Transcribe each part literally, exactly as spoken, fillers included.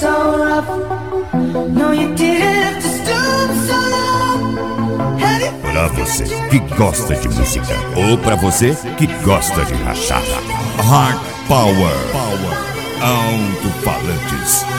so rough. No, you didn't have to stoop so low. Pra você que gosta de música ou pra você que gosta de rachada, Hard Power, Power. Alto-falantes.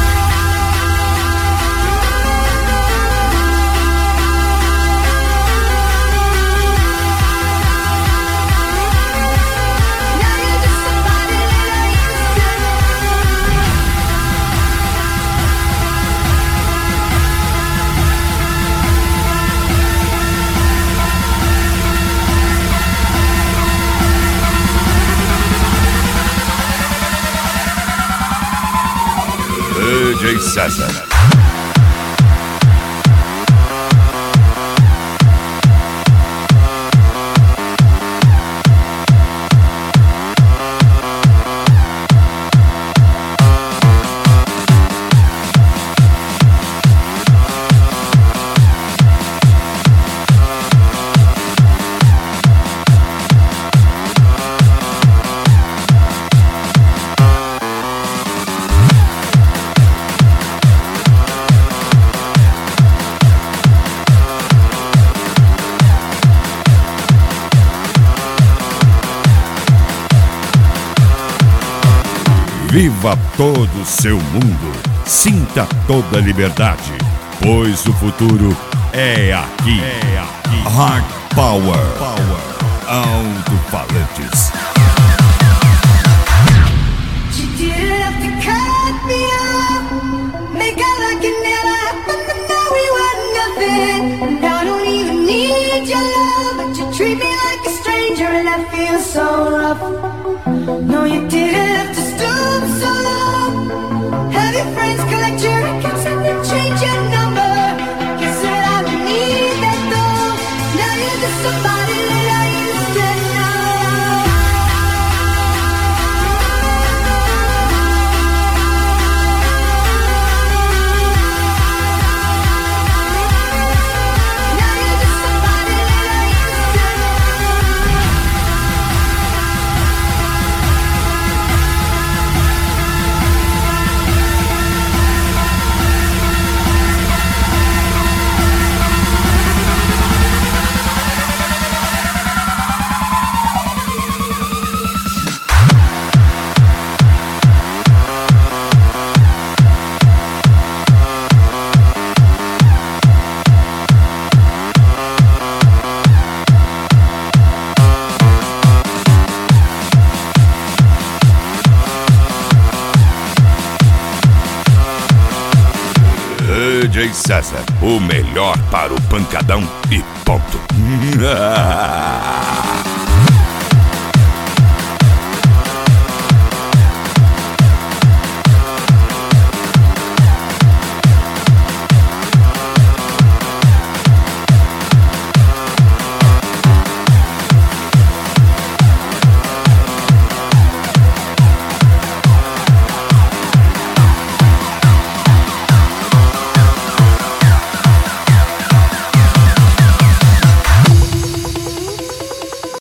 D J César. Viva todo o seu mundo, sinta toda a liberdade, pois o futuro é aqui. É aqui. Hard Power, Power. Alto-falantes. No, you didn't have to stoop so low. Have your friends collect your records and then change your number. Guess that I don't need that though. Now you're just somebody that I used to know. Now you're just somebody that I used to know. D J César, o melhor para o pancadão e ponto.